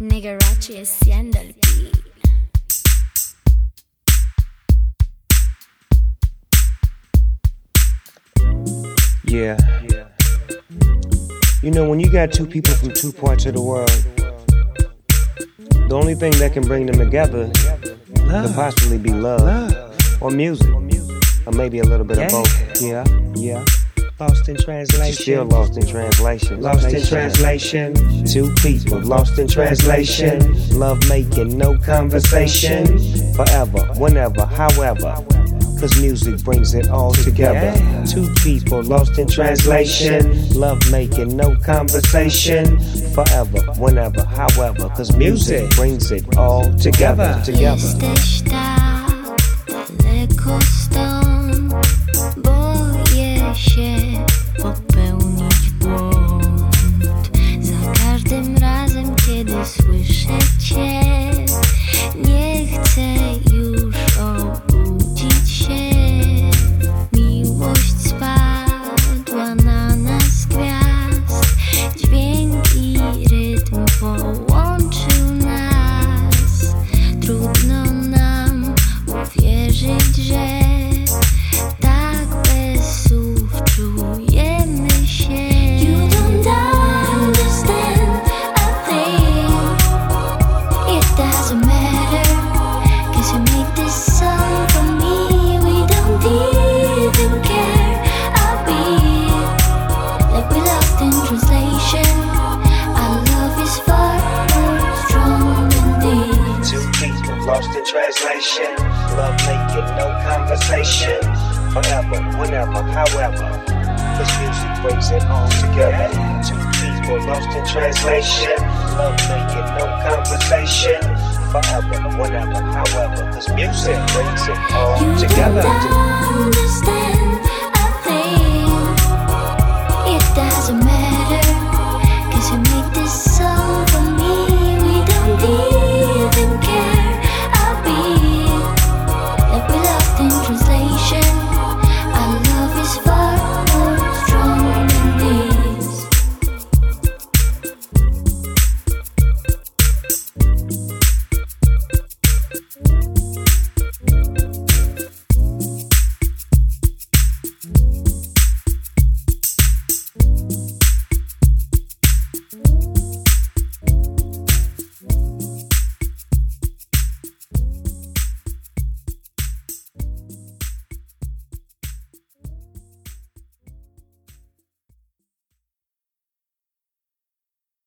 Negarachi haciendo el beat. Yeah. You know, when you got two people from two parts of the world, the only thing that can bring them together could possibly be love. Or music. Or maybe a little bit of both. Yeah. Lost in translation. Still lost in translation. Lost in translation. Two people lost in translation. Love making, no conversation. Forever, whenever, however. Cause music brings it all together. Two people lost in translation. Love making, no conversation. Forever, whenever, however. Cause music brings it all together. Jesteś tak daleko stąd, boję się popełnić błąd. Za każdym razem, kiedy słyszę cię, nie chcę już obudzić się. Miłość spadła na nas gwiazd, dźwięk i rytm połączył nas. Trudno nam uwierzyć, że tak bez słów czujemy się. You don't understand a thing. It doesn't matter, 'cause you make this song for me. We don't even care a bit. Like we lost in translation. Our love is far more strong than this. Two people lost in translation. Love making, no conversation. Forever, whenever, however. Cause music brings it all together. Two people lost in translation. Love making, no conversation. Forever, whenever, however. Cause music brings it all You together. don't understand